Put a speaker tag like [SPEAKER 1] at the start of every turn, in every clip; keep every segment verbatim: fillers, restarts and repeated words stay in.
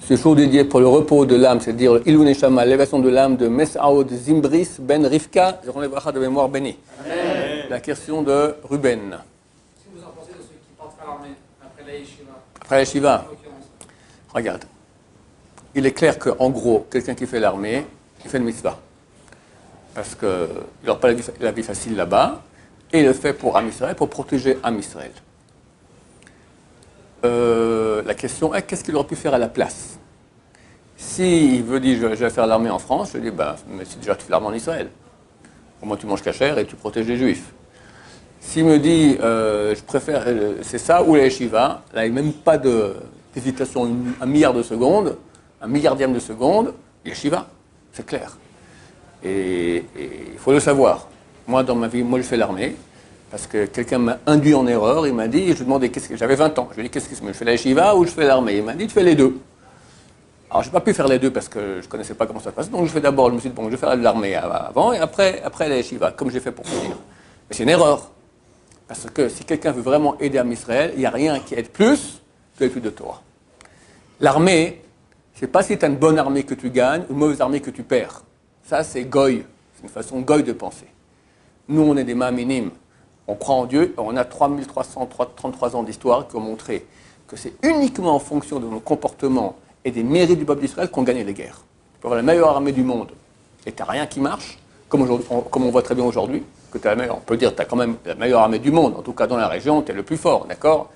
[SPEAKER 1] Ce jour dédié pour le repos de l'âme, c'est-à-dire Ilou Neshama, l'élévation de l'âme de Mesaoud Zimbris ben Rivka, durant les brachas de mémoire bénie. Amen. La question de Ruben.
[SPEAKER 2] Qu'est-ce que vous en pensez de ceux qui partent à l'armée après la yeshiva?
[SPEAKER 1] Après la yeshiva. Regarde. Il est clair qu'en gros, quelqu'un qui fait l'armée, il fait le mitzvah. Parce qu'il n'aura pas la vie, la vie facile là-bas, et il le fait pour Am Israël, pour protéger Am Israël. Euh, la question est, qu'est-ce qu'il aurait pu faire à la place? S'il veut dire, je, je vais faire l'armée en France, je dis, ben, mais c'est déjà tu fais l'armée en Israël. Au moins tu manges cachère et tu protèges les Juifs. S'il me dit, euh, je préfère, euh, c'est ça ou la yeshiva, là il n'y a même pas d'hésitation, un milliard de secondes, un milliardième de seconde, yeshiva, c'est clair. Et il faut le savoir. Moi, dans ma vie, moi je fais l'armée. Parce que quelqu'un m'a induit en erreur, il m'a dit, je lui ai demandé, qu'est-ce que j'avais vingt ans, je lui ai dit, qu'est-ce que je fais la yeshiva ou je fais l'armée? Il m'a dit, tu fais les deux. Alors, je n'ai pas pu faire les deux parce que je ne connaissais pas comment ça se passe, donc je fais d'abord, je me suis dit, bon, je vais faire l'armée avant et après, après la yeshiva, comme j'ai fait pour finir. Mais c'est une erreur. Parce que si quelqu'un veut vraiment aider Am Israël, il n'y a rien qui aide plus que l'étude de Torah. L'armée, ce n'est pas si tu as une bonne armée que tu gagnes ou une mauvaise armée que tu perds. Ça, c'est goy. C'est une façon goy de penser. Nous, on est des ma'aminim. On croit en Dieu, on a trois mille trois cent trente-trois ans d'histoire qui ont montré que c'est uniquement en fonction de nos comportements et des mérites du peuple d'Israël qu'on gagne les guerres. Tu peux avoir la meilleure armée du monde et tu n'as rien qui marche, comme, on, comme on voit très bien aujourd'hui, que tu as la meilleure, on peut dire que tu as quand même la meilleure armée du monde, en tout cas dans la région, tu es le plus fort, d'accord?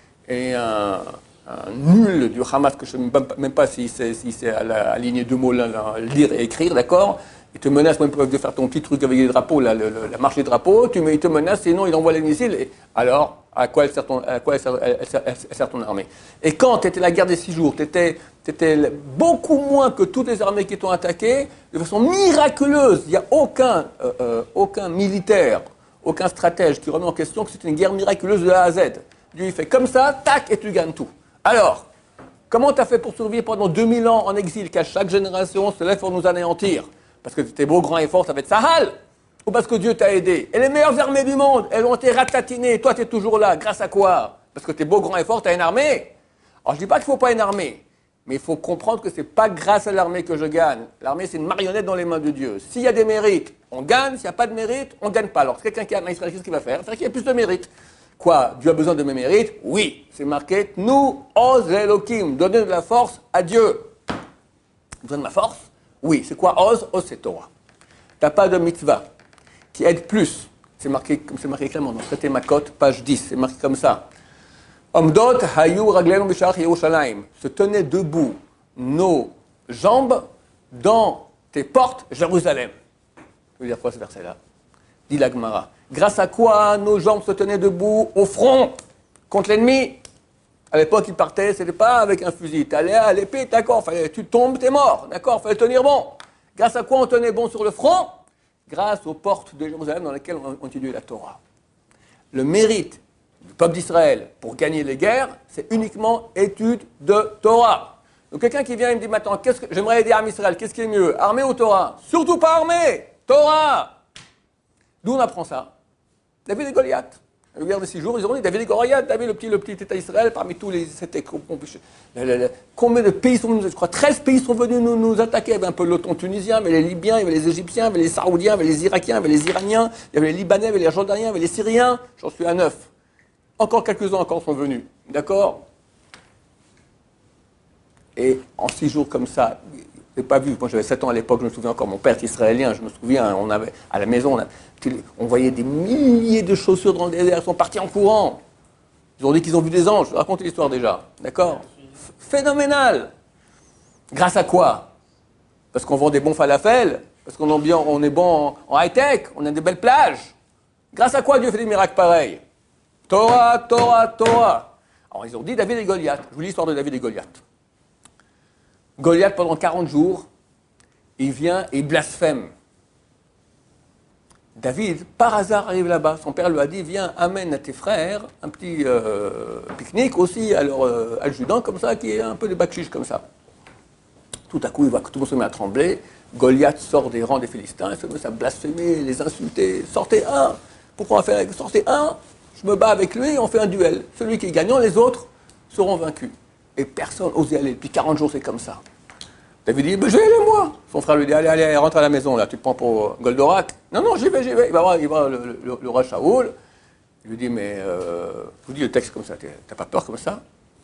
[SPEAKER 1] Et un, un nul du Hamas, que je ne sais même, même pas si c'est si à la lignée deux mots, là, là, lire et écrire, d'accord? Il te menace même de faire ton petit truc avec les drapeaux, là, le, le, la marche des drapeaux, tu, il te menace, sinon il envoie les missiles. Et alors, à quoi elle sert ton, à quoi elle sert, elle, elle, elle, elle sert ton armée? Et quand tu étais la guerre des six jours, tu étais, étais beaucoup moins que toutes les armées qui t'ont attaqué, de façon miraculeuse. Il n'y a aucun, euh, euh, aucun militaire, aucun stratège qui remet en question que c'est une guerre miraculeuse de A à Z. Dieu, il fait comme ça, tac, et tu gagnes tout. Alors, comment tu as fait pour survivre pendant deux mille ans en exil, qu'à chaque génération se lève pour nous anéantir? Parce que tes beaux grands efforts, ça va être Sahal, ou parce que Dieu t'a aidé. Et les meilleures armées du monde, elles ont été ratatinées. Toi, tu es toujours là. Grâce à quoi? Parce que tes beaux grands efforts, tu as une armée. Alors, je ne dis pas qu'il ne faut pas une armée, mais il faut comprendre que ce n'est pas grâce à l'armée que je gagne. L'armée, c'est une marionnette dans les mains de Dieu. S'il y a des mérites, on gagne. S'il n'y a pas de mérite, on ne gagne pas. Alors, si quelqu'un qui a un Israël, qu'est-ce qu'il va faire? Il va faire qu'il y ait plus de mérite. Quoi? Dieu a besoin de mes mérites? Oui. C'est marqué, nous, Oz Elohim, donner de la force à Dieu. Besoin de ma force? Oui, c'est quoi Oz? Oz, c'est Torah. Tu n'as pas de mitzvah qui aide plus. C'est marqué, c'est marqué clairement dans le traité Makot, page dix. C'est marqué comme ça. Omdot hayu ragleinu b'sha'ar Yerushalayim. Se tenaient debout nos jambes dans tes portes, Jérusalem. Ça veut dire quoi ce verset-là? Dit la Gemara. Grâce à quoi nos jambes se tenaient debout au front contre l'ennemi? À l'époque, ils partaient, ce n'était pas avec un fusil. Tu allais à l'épée, d'accord, fallait, tu tombes, tu es mort, d'accord, il fallait tenir bon. Grâce à quoi on tenait bon sur le front? Grâce aux portes de Jérusalem dans lesquelles on continuait la Torah. Le mérite du peuple d'Israël pour gagner les guerres, c'est uniquement étude de Torah. Donc quelqu'un qui vient et me dit maintenant, qu'est-ce que j'aimerais aider Am Israël, qu'est-ce qui est mieux, armée ou Torah? Surtout pas armée, Torah. D'où on apprend ça? David et Goliath. La guerre de six jours, ils ont dit David et Goliath, David, le petit, le petit État Israël, parmi tous les. C'était, combien de pays sont venus? Je crois treize pays sont venus nous, nous attaquer. Il y avait un peu l'OTAN tunisien, il y avait les Libyens, il y avait les Égyptiens, il y avait les Saoudiens, il y avait les Irakiens, il y avait les Iraniens, il y avait les Libanais, il y avait les Jordaniens, il y avait les Syriens. J'en suis à neuf. Encore quelques-uns encore sont venus. D'accord? Et en six jours comme ça, je n'ai pas vu. Moi, j'avais sept ans à l'époque, je me souviens encore, mon père est israélien, je me souviens, on avait, à la maison, on, a, on voyait des milliers de chaussures dans le désert, ils sont partis en courant. Ils ont dit qu'ils ont vu des anges. Je raconte l'histoire déjà. D'accord? Phénoménal. Grâce à quoi? Parce qu'on vend des bons falafels, parce qu'on on est bon en, en high-tech, on a des belles plages. Grâce à quoi Dieu fait des miracles pareils? Torah, Torah, Torah. Alors, ils ont dit David et Goliath. Je vous lis l'histoire de David et Goliath. Goliath, pendant quarante jours, il vient et il blasphème. David, par hasard, arrive là-bas. Son père lui a dit, viens, amène à tes frères un petit euh, pique-nique aussi à leur euh, adjudant, comme ça, qui est un peu de bakchiche, comme ça. Tout à coup, il voit que tout le monde se met à trembler. Goliath sort des rangs des Philistins, il se met à blasphémer, les insulter. Sortez un. Pourquoi on va faire avec sortez un? Je me bats avec lui et on fait un duel. Celui qui est gagnant, les autres seront vaincus. Et personne n'osait aller. Depuis quarante jours, c'est comme ça. David dit, ben, je vais aller moi. Son frère lui dit, allez, allez, rentre à la maison, là, tu te prends pour Goldorak. Non, non, j'y vais, j'y vais. Il va voir, il va voir le, le, le roi Shaoul. Il lui dit, mais, euh, je vous dis le texte comme ça, t'as pas peur comme ça?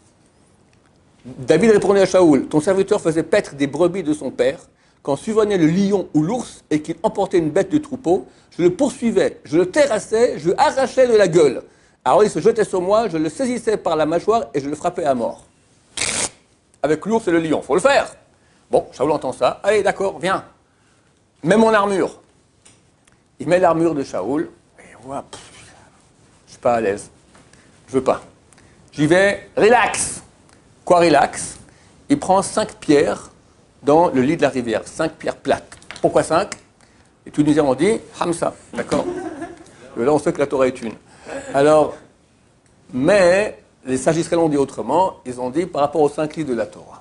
[SPEAKER 1] David répondait à Shaoul, ton serviteur faisait paître des brebis de son père. Quand survenait le lion ou l'ours et qu'il emportait une bête de troupeau, je le poursuivais, je le terrassais, je le arrachais de la gueule. Alors il se jetait sur moi, je le saisissais par la mâchoire et je le frappais à mort. Avec l'ours et le lion, faut le faire. Bon, Shaoul entend ça. Allez, d'accord, viens. Mets mon armure. Il met l'armure de Shaoul. Et on voit, pff, je suis pas à l'aise. Je veux pas. J'y vais, relax. Quoi, relax? Il prend cinq pierres dans le lit de la rivière. Cinq pierres plates. Pourquoi cinq? Les Tunisiens ont dit Hamza. D'accord? Là, on sait que la Torah est une. Alors, mais les sages israéliens ont dit autrement. Ils ont dit par rapport aux cinq lits de la Torah.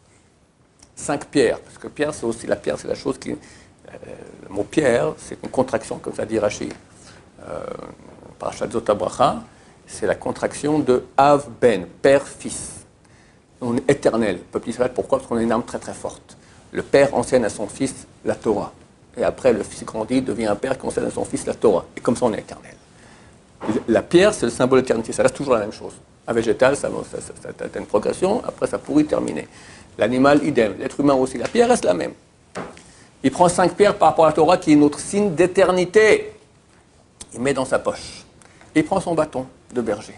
[SPEAKER 1] Cinq pierres, parce que pierre, c'est aussi la pierre, c'est la chose qui. Euh, le mot pierre, c'est une contraction, comme ça dit Rashi. Euh, Parashat Zot Bracha, c'est la contraction de Av Ben, père-fils. On est éternel, peuple d'Israël. Pourquoi? Parce qu'on a une âme très très forte. Le père enseigne à son fils la Torah. Et après, le fils grandit, devient un père qui enseigne à son fils la Torah. Et comme ça, on est éternel. La pierre, c'est le symbole d'éternité. Ça reste toujours la même chose. Un végétal, ça, ça, ça, ça, ça a une progression, après ça pourrit, terminé. L'animal, idem. L'être humain aussi. La pierre reste la même. Il prend cinq pierres par rapport à la Torah, qui est notre signe d'éternité. Il met dans sa poche. Et il prend son bâton de berger.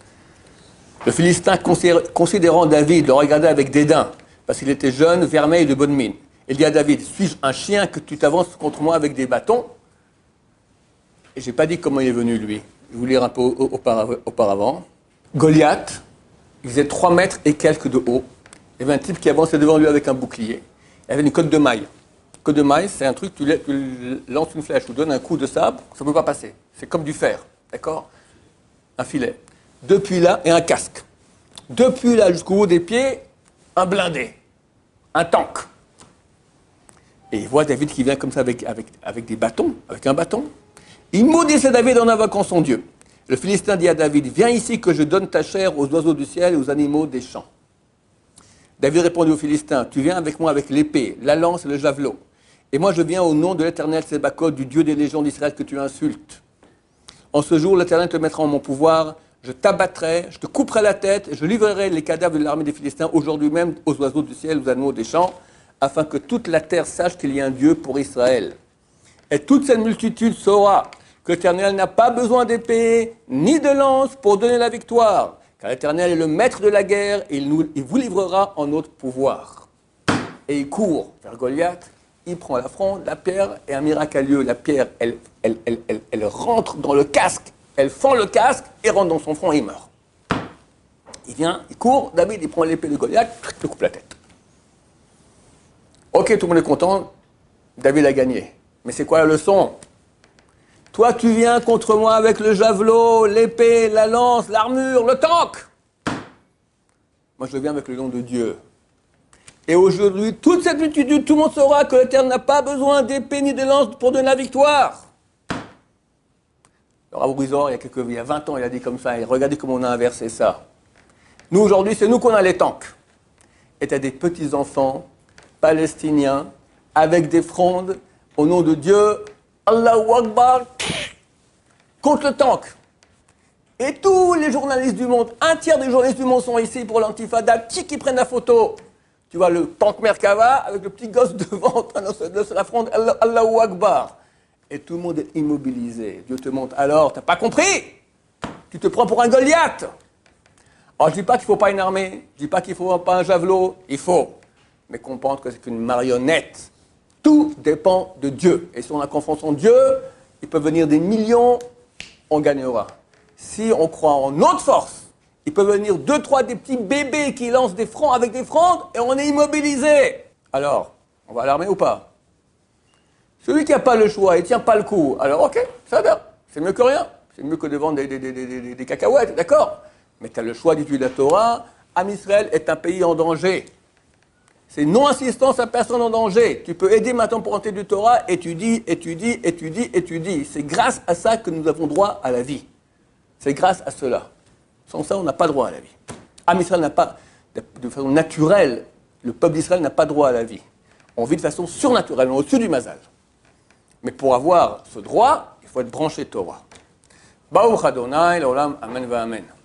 [SPEAKER 1] Le Philistin, considérant David, le regardait avec dédain, parce qu'il était jeune, vermeil et de bonne mine. Il dit à David, suis-je un chien que tu t'avances contre moi avec des bâtons? Et je n'ai pas dit comment il est venu, lui. Je vais vous lire un peu auparavant. Goliath, il faisait trois mètres et quelques de haut. Il y avait un type qui avançait devant lui avec un bouclier. Il avait une cotte de maille. Une cotte de maille, c'est un truc, tu lances une flèche ou donnes un coup de sabre, ça ne peut pas passer. C'est comme du fer, d'accord? Un filet. Depuis là, et un casque. Depuis là jusqu'au haut des pieds, un blindé. Un tank. Et il voit David qui vient comme ça avec, avec, avec des bâtons, avec un bâton. Il maudissait David en invoquant son Dieu. Le Philistin dit à David, viens ici que je donne ta chair aux oiseaux du ciel et aux animaux des champs. David répondit au Philistin, tu viens avec moi avec l'épée, la lance et le javelot. Et moi je viens au nom de l'Éternel Tsebaoth, du Dieu des légions d'Israël que tu insultes. En ce jour, l'Éternel te mettra en mon pouvoir, je t'abattrai, je te couperai la tête, et je livrerai les cadavres de l'armée des Philistins aujourd'hui même aux oiseaux du ciel, aux animaux des champs, afin que toute la terre sache qu'il y a un Dieu pour Israël. Et toute cette multitude saura que l'Éternel n'a pas besoin d'épée ni de lance pour donner la victoire, car l'Éternel est le maître de la guerre et il, nous, il vous livrera en notre pouvoir. Et il court vers Goliath, il prend la fronde, la pierre, et un miracle a lieu. La pierre, elle, elle, elle, elle, elle rentre dans le casque, elle fend le casque et rentre dans son front et il meurt. Il vient, il court, David, il prend l'épée de Goliath, il coupe la tête. Ok, tout le monde est content, David a gagné. Mais c'est quoi la leçon? Toi, tu viens contre moi avec le javelot, l'épée, la lance, l'armure, le tank. Moi, je viens avec le nom de Dieu. Et aujourd'hui, toute cette multitude, tout le monde saura que l'Éternel n'a pas besoin d'épée ni de lance pour donner la victoire. Alors, Abou Rizor, il y a quelques, il y a vingt ans, il a dit comme ça, et regardez comment on a inversé ça. Nous, aujourd'hui, c'est nous qu'on a les tanks. Et tu as des petits-enfants palestiniens avec des frondes au nom de Dieu, Allahu Akbar, contre le tank. Et tous les journalistes du monde, un tiers des journalistes du monde sont ici pour l'antifada, qui qui prennent la photo. Tu vois le tank Merkava avec le petit gosse devant en train de se la fronde, Allahu Akbar. Et tout le monde est immobilisé. Dieu te montre, alors, t'as pas compris? Tu te prends pour un Goliath. Alors je dis pas qu'il faut pas une armée, je dis pas qu'il faut pas un javelot, il faut. Mais comprendre que c'est une marionnette. Tout dépend de Dieu. Et si on a confiance en Dieu, il peut venir des millions, on gagnera. Si on croit en notre force, il peut venir deux, trois des petits bébés qui lancent des fronts avec des frondes et on est immobilisé. Alors, on va à l'armée ou pas? Celui qui n'a pas le choix, il ne tient pas le coup. Alors ok, ça va, c'est mieux que rien. C'est mieux que de vendre des, des, des, des, des cacahuètes, d'accord? Mais tu as le choix d'étudier la Torah. Am Israël est un pays en danger. C'est non-assistance à personne en danger. Tu peux aider maintenant pour entrer du Torah, étudie, étudie, étudie, étudie. C'est grâce à ça que nous avons droit à la vie. C'est grâce à cela. Sans ça, on n'a pas droit à la vie. Am Israël n'a pas... de façon naturelle, le peuple d'Israël n'a pas droit à la vie. On vit de façon surnaturelle, au-dessus du mazal. Mais pour avoir ce droit, il faut être branché Torah. Baruch Adonai, l'olam, amen va amen.